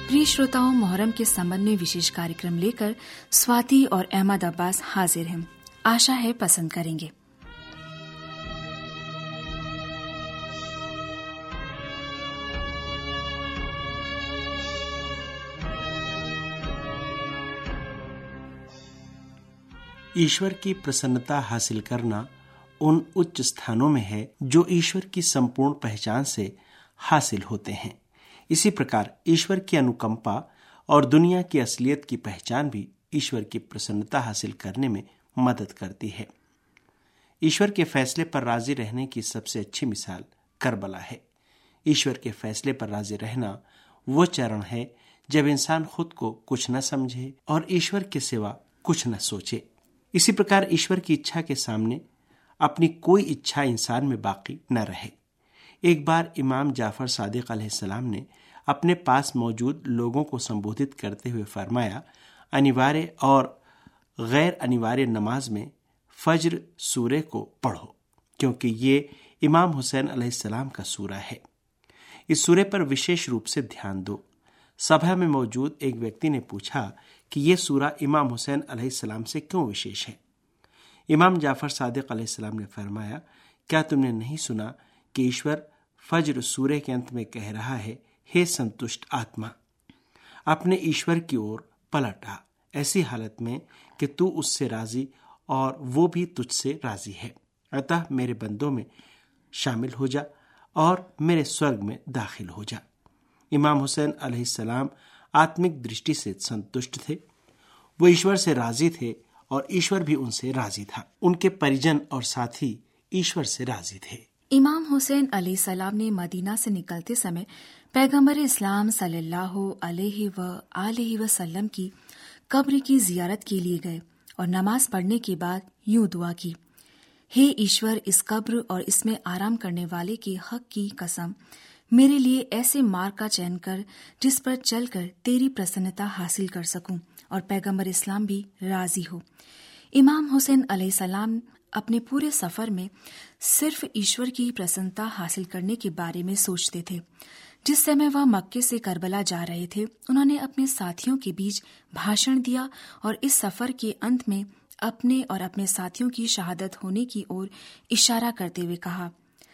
प्रिय श्रोताओं, मुहर्रम के संबंध में विशेष कार्यक्रम लेकर स्वाति और अहमद अब्बास हाजिर हैं। आशा है पसंद करेंगे। ईश्वर की प्रसन्नता हासिल करना उन उच्च स्थानों में है जो ईश्वर की संपूर्ण पहचान से हासिल होते हैं। इसी प्रकार ईश्वर की अनुकंपा और दुनिया की असलियत की पहचान भी ईश्वर की प्रसन्नता हासिल करने में मदद करती है। ईश्वर के फैसले पर राजी रहने की सबसे अच्छी मिसाल करबला है। ईश्वर के फैसले पर राजी रहना वो चरण है जब इंसान खुद को कुछ न समझे और ईश्वर के सिवा कुछ न सोचे। इसी प्रकार ईश्वर की इच्छा के सामने अपनी कोई इच्छा इंसान में बाकी न रहे। एक बार इमाम जाफर सादिक अलैहिस्सलाम ने अपने पास मौजूद लोगों को संबोधित करते हुए फरमाया, अनिवार्य और गैर अनिवार्य नमाज में फज्र सूरे को पढ़ो, क्योंकि ये इमाम हुसैन अलैहिस्सलाम का सूरा है। इस सूरे पर विशेष रूप से ध्यान दो। सभा में मौजूद एक व्यक्ति ने पूछा कि यह सूरा इमाम हुसैन अलैहिस्सलाम से क्यों विशेष है। इमाम जाफर सादिक अलैहिस्सलाम ने फरमाया, क्या तुमने नहीं सुना कि ईश्वर फज्र सूरे के अंत में कह रहा है, हे संतुष्ट आत्मा, अपने ईश्वर की ओर पलट आ, ऐसी हालत में कि तू उससे राजी और वो भी तुझसे राजी है। अतः मेरे बंदों में शामिल हो जा और मेरे स्वर्ग में दाखिल हो जा। इमाम हुसैन अलैहिस्सलाम आत्मिक दृष्टि से संतुष्ट थे। वो ईश्वर से राजी थे और ईश्वर भी उनसे राजी था। उनके परिजन और साथी ईश्वर से राजी थे। इमाम हुसैन अलैहिस्सलाम ने मदीना से निकलते समय पैगंबर इस्लाम सल्लल्लाहु अलैहि वसल्लम की कब्र की जियारत के लिए गए और नमाज पढ़ने के बाद यूं दुआ की, हे ईश्वर, इस कब्र और इसमें आराम करने वाले के हक की कसम, मेरे लिए ऐसे मार्ग का चयन कर जिस पर चलकर तेरी प्रसन्नता हासिल कर सकूं और पैगंबर इस्लाम भी राजी हो। इमाम हुसैन अलैहिस्सलाम अपने पूरे सफर में सिर्फ ईश्वर की प्रसन्नता हासिल करने के बारे में सोचते थे। जिस समय वह मक्के से करबला जा रहे थे, उन्होंने अपने साथियों के बीच भाषण दिया और इस सफर के अंत में अपने और अपने साथियों की शहादत होने की ओर इशारा करते हुए कहा,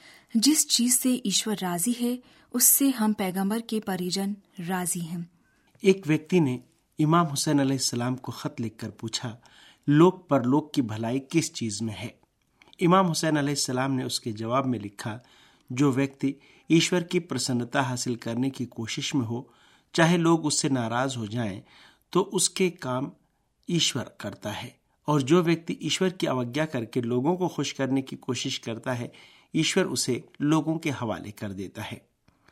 जिस चीज से ईश्वर राजी है उससे हम पैगंबर के परिजन राजी हैं। एक व्यक्ति ने इमाम हुसैन अलैहिस्सलाम को खत लिखकर पूछा, लोक परलोक की भलाई किस चीज में है। इमाम हुसैन अलैहिस्सलाम ने उसके जवाब में लिखा, जो व्यक्ति ईश्वर की प्रसन्नता हासिल करने की कोशिश में हो, चाहे लोग उससे नाराज हो जाएं, तो उसके काम ईश्वर करता है, और जो व्यक्ति ईश्वर की अवज्ञा करके लोगों को खुश करने की कोशिश करता है, ईश्वर उसे लोगों के हवाले कर देता है।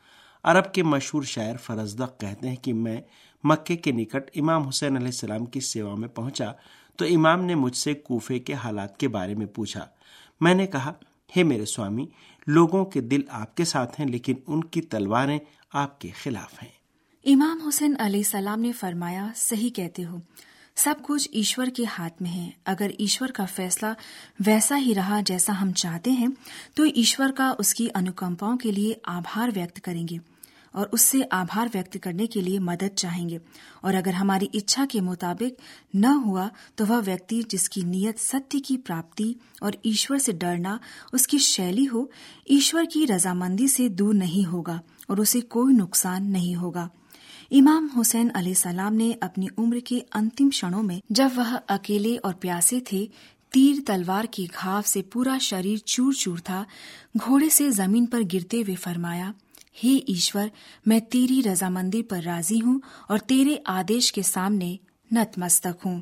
अरब के मशहूर शायर फरजदक कहते हैं कि मैं मक्के के निकट इमाम हुसैन अलैहिस्सलाम की सेवा में पहुंचा तो इमाम ने मुझसे कूफे के हालात के बारे में पूछा। मैंने कहा, हे मेरे स्वामी, लोगों के दिल आपके साथ हैं, लेकिन उनकी तलवारें आपके खिलाफ हैं। इमाम हुसैन अलैहिस्सलाम ने फरमाया, सही कहते हो, सब कुछ ईश्वर के हाथ में है। अगर ईश्वर का फैसला वैसा ही रहा जैसा हम चाहते हैं, तो ईश्वर का उसकी अनुकंपाओं के लिए आभार व्यक्त करेंगे और उससे आभार व्यक्त करने के लिए मदद चाहेंगे। और अगर हमारी इच्छा के मुताबिक न हुआ, तो वह व्यक्ति जिसकी नीयत सत्य की प्राप्ति और ईश्वर से डरना उसकी शैली हो, ईश्वर की रजामंदी से दूर नहीं होगा और उसे कोई नुकसान नहीं होगा। इमाम हुसैन अलैहिस्सलाम ने अपनी उम्र के अंतिम क्षणों में, जब वह अकेले और प्यासे थे, तीर तलवार के घाव से पूरा शरीर चूर चूर था, घोड़े से जमीन पर गिरते हुए फरमाया, हे ईश्वर, मैं तेरी रजामंदी पर राजी हूँ और तेरे आदेश के सामने नतमस्तक हूँ।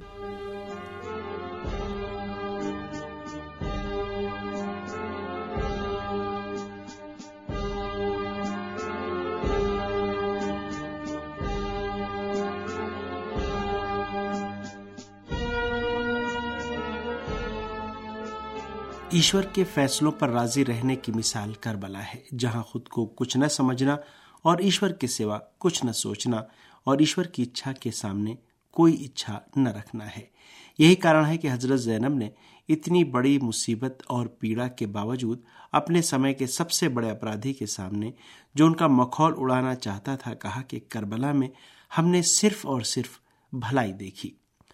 ईश्वर के फैसलों पर राजी रहने की मिसाल करबला है, जहां खुद को कुछ न समझना और ईश्वर के सिवा कुछ न सोचना और ईश्वर की इच्छा के सामने कोई इच्छा न रखना है। यही कारण है कि हजरत ज़ैनब ने इतनी बड़ी मुसीबत और पीड़ा के बावजूद अपने समय के सबसे बड़े अपराधी के सामने, जो उनका मखौल उड़ाना चाहता था, कहा कि करबला में हमने सिर्फ और सिर्फ भलाई देखी।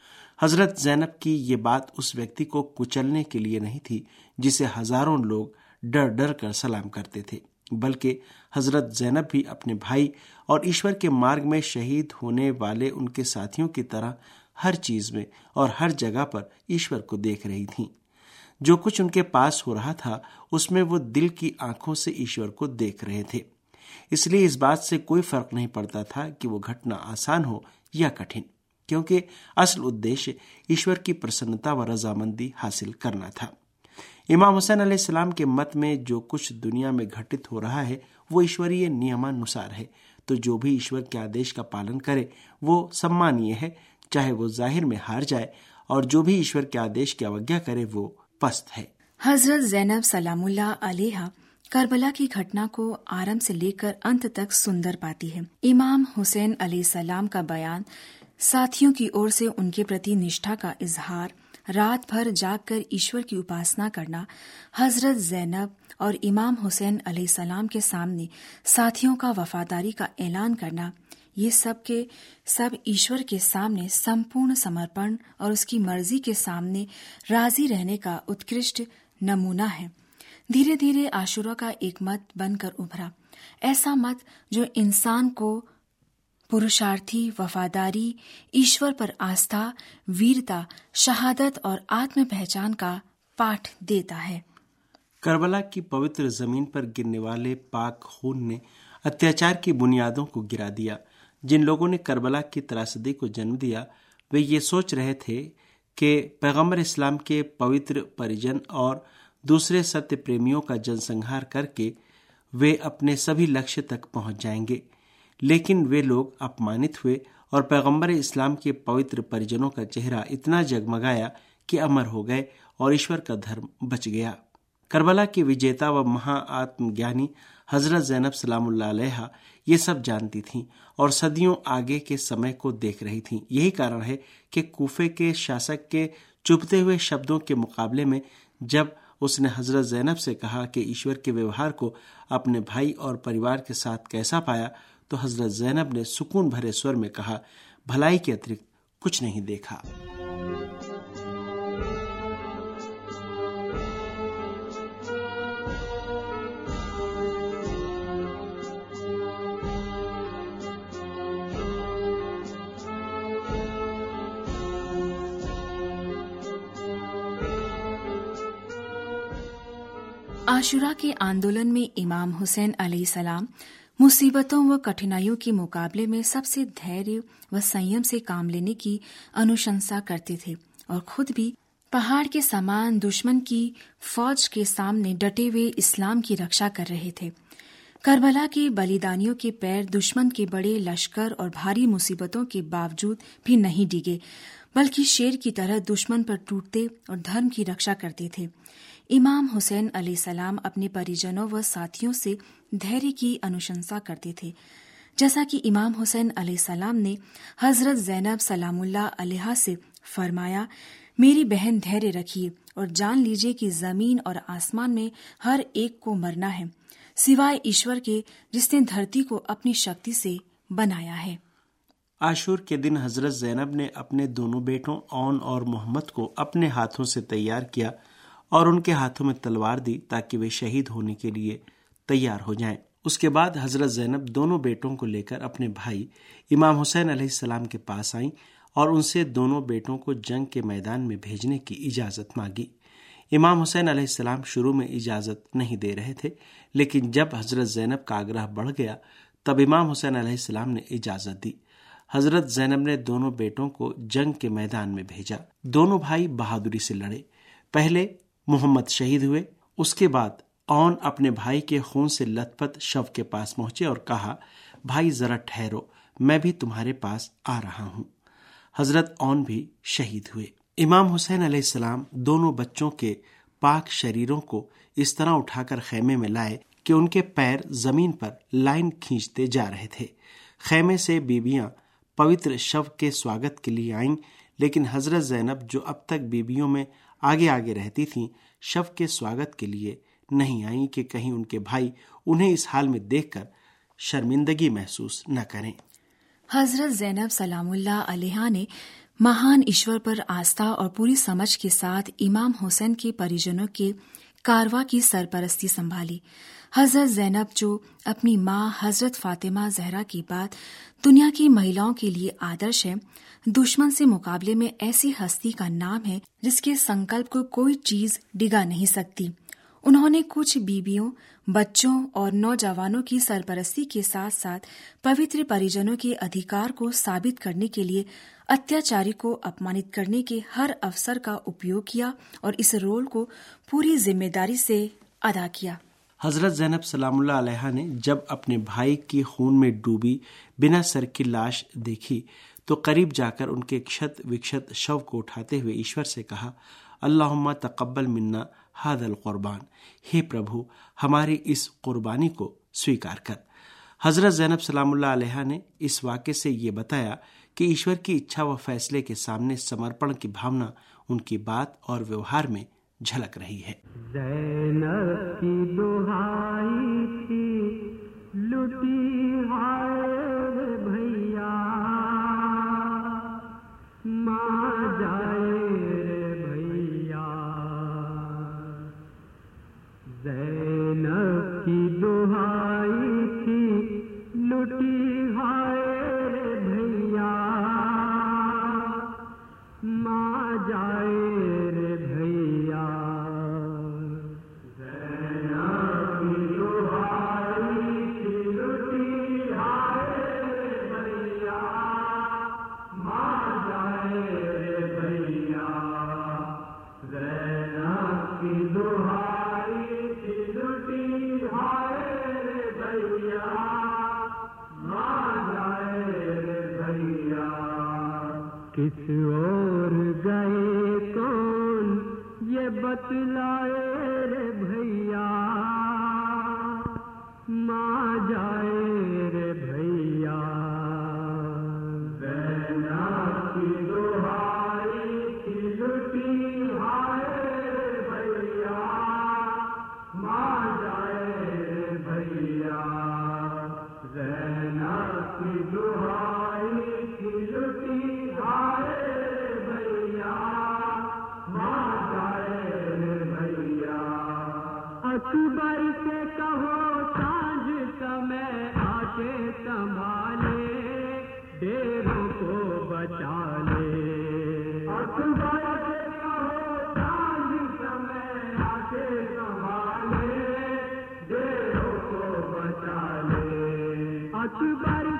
हजरत ज़ैनब की ये बात उस व्यक्ति को कुचलने के लिए नहीं थी जिसे हजारों लोग डर डर कर सलाम करते थे, बल्कि हजरत ज़ैनब भी अपने भाई और ईश्वर के मार्ग में शहीद होने वाले उनके साथियों की तरह हर चीज में और हर जगह पर ईश्वर को देख रही थीं। जो कुछ उनके पास हो रहा था उसमें वो दिल की आंखों से ईश्वर को देख रहे थे। इसलिए इस बात से कोई फर्क नहीं पड़ता था कि वो घटना आसान हो या कठिन, क्योंकि असल उद्देश्य ईश्वर की प्रसन्नता व रजामंदी हासिल करना था। इमाम हुसैन अलैहिस्सलाम के मत में जो कुछ दुनिया में घटित हो रहा है वो ईश्वरीय नियमानुसार है, तो जो भी ईश्वर के आदेश का पालन करे वो सम्मानीय है, चाहे वो जाहिर में हार जाए, और जो भी ईश्वर के आदेश की अवज्ञा करे वो पस्त है। हजरत ज़ैनब सलामुल्लाह अलैहा करबला की घटना को आरंभ से लेकर अंत तक सुंदर पाती है। इमाम हुसैन अलैहिस्सलाम का बयान, साथियों की ओर से उनके प्रति निष्ठा का इजहार, रात भर जागकर ईश्वर की उपासना करना, हजरत ज़ैनब और इमाम हुसैन अलैहिस्सलाम के सामने साथियों का वफादारी का ऐलान करना, ये सब के सब ईश्वर के सामने संपूर्ण समर्पण और उसकी मर्जी के सामने राजी रहने का उत्कृष्ट नमूना है। धीरे धीरे आशुरा का एक मत बनकर उभरा, ऐसा मत जो इंसान को पुरुषार्थी, वफादारी, ईश्वर पर आस्था, वीरता, शहादत और आत्म पहचान का पाठ देता है। करबला की पवित्र जमीन पर गिरने वाले पाक खून ने अत्याचार की बुनियादों को गिरा दिया। जिन लोगों ने करबला की त्रासदी को जन्म दिया वे ये सोच रहे थे कि पैगंबर इस्लाम के पवित्र परिजन और दूसरे सत्य प्रेमियों का जनसंहार करके वे अपने सभी लक्ष्य तक पहुंच जाएंगे, लेकिन वे लोग अपमानित हुए और पैगंबर इस्लाम के पवित्र परिजनों का चेहरा इतना जगमगाया कि अमर हो गए और ईश्वर का धर्म बच गया। करबला की विजेता व महाआत्मज्ञानी हजरत ज़ैनब सलामुल्लाह अलैहा ये सब जानती थीं और सदियों आगे के समय को देख रही थीं। यही कारण है कि कूफे के शासक के चुभते हुए शब्दों के मुकाबले में जब उसने हजरत ज़ैनब से कहा कि ईश्वर के व्यवहार को अपने भाई और परिवार के साथ कैसा पाया, तो हजरत ज़ैनब ने सुकून भरे स्वर में कहा, भलाई के अतिरिक्त कुछ नहीं देखा। आशुरा के आंदोलन में इमाम हुसैन अलैहिस्सलाम मुसीबतों व कठिनाइयों के मुकाबले में सबसे धैर्य व संयम से काम लेने की अनुशंसा करते थे और खुद भी पहाड़ के समान दुश्मन की फौज के सामने डटे हुए इस्लाम की रक्षा कर रहे थे। करबला के बलिदानियों के पैर दुश्मन के बड़े लश्कर और भारी मुसीबतों के बावजूद भी नहीं डिगे, बल्कि शेर की तरह दुश्मन पर टूटते और धर्म की रक्षा करते थे। इमाम हुसैन अलैहिस्सलाम अपने परिजनों व साथियों से धैर्य की अनुशंसा करते थे, जैसा कि इमाम हुसैन अलैहिस्सलाम ने हजरत ज़ैनब सलामुल्लाह अलैहा से फरमाया, मेरी बहन धैर्य रखिए और जान लीजिए कि जमीन और आसमान में हर एक को मरना है, सिवाय ईश्वर के जिसने धरती को अपनी शक्ति से बनाया है। आशूर के दिन हजरत ज़ैनब ने अपने दोनों बेटों औन और मोहम्मद को अपने हाथों से तैयार किया और उनके हाथों में तलवार दी ताकि वे शहीद होने के लिए तैयार हो जाएं। उसके बाद हजरत ज़ैनब दोनों बेटों को लेकर अपने भाई इमाम हुसैन अलैहिस्सलाम के पास आईं और उनसे दोनों बेटों को जंग के मैदान में भेजने की इजाज़त मांगी। इमाम हुसैन अलैहिस्सलाम शुरू में इजाज़त नहीं दे रहे थे, लेकिन जब हजरत ज़ैनब का आग्रह बढ़ गया तब इमाम हुसैन अलैहिस्सलाम ने इजाज़त दी। हजरत ज़ैनब ने दोनों बेटों को जंग के मैदान में भेजा। दोनों भाई बहादुरी से लड़े। पहले मोहम्मद शहीद हुए, उसके बाद औन अपने भाई के खून से लथपथ शव के पास पहुंचे और कहा, भाई जरा ठहरो, मैं भी तुम्हारे पास आ रहा हूं। हजरत औन भी शहीद हुए। इमाम हुसैन अलैहिस्सलाम दोनों बच्चों के पाक शरीरों को इस तरह उठाकर खैमे में लाए कि उनके पैर जमीन पर लाइन खींचते जा रहे थे। खैमे से बीबियां पवित्र शव के स्वागत के लिए आईं, लेकिन हजरत ज़ैनब जो अब तक बीबियों में आगे आगे रहती थीं, शव के स्वागत के लिए नहीं आईं कि कहीं उनके भाई उन्हें इस हाल में देखकर शर्मिंदगी महसूस न करें। हजरत ज़ैनब सलामुल्लाह अलैहा ने महान ईश्वर पर आस्था और पूरी समझ के साथ इमाम हुसैन के परिजनों के कारवां की सरपरस्ती संभाली। हजरत ज़ैनब जो अपनी माँ हजरत फातिमा ज़हरा के बाद दुनिया की महिलाओं के लिए आदर्श है, दुश्मन से मुकाबले में ऐसी हस्ती का नाम है जिसके संकल्प को कोई चीज डिगा नहीं सकती। उन्होंने कुछ बीबियों, बच्चों और नौजवानों की सरपरस्ती के साथ साथ पवित्र परिजनों के अधिकार को साबित करने के लिए अत्याचारी को अपमानित करने के हर अवसर का उपयोग किया और इस रोल को पूरी जिम्मेदारी से अदा किया। हजरत ज़ैनब सलामुल्लाह अलैहा ने जब अपने भाई की खून में डूबी बिना सर की लाश देखी तो करीब जाकर उनके क्षत विक्षत शव को उठाते हुए ईश्वर से कहा, अल्लाहुम्मा तक़ब्बल मिन्ना हादल क़ुरबान, हे प्रभु हमारी इस कुर्बानी को स्वीकार कर। हजरत ज़ैनब सलामुल्लाह अलैहा ने इस वाक़े से ये बताया कि ईश्वर की इच्छा व फैसले के सामने समर्पण की भावना उनकी बात और व्यवहार में झलक रही है। ज़ैनब की दुहाई थी लुटी हाय भैया, माँ जाए रे भैया। ज़ैनब की दुहाई थी लुटी हाय भैया, माँ जाए रे भैया। ज़ैनब की दुहाई थी लुटी हाय भैया, माँ जाए रे भैया। ज़ैनब की दुहाई थी लुटी हाय भैया, माँ जाए रे भैया। किस ओर गए कौन ये बतलाए रे भैया, माँ जाए रे भैया। ज़ैनब की दुहाई थी लुटी हाय भैया, माँ जाए रे भैया। ज़ैनब की दुहाई थी लुटी हाय भैया, माँ जाए रे भैया। अकबर से कहो सांझ समय आके संभाले, डेरों को बचा ले। अकबर से कहो सांझ समय आके संभाले, डेरों को बचा ले। अकबर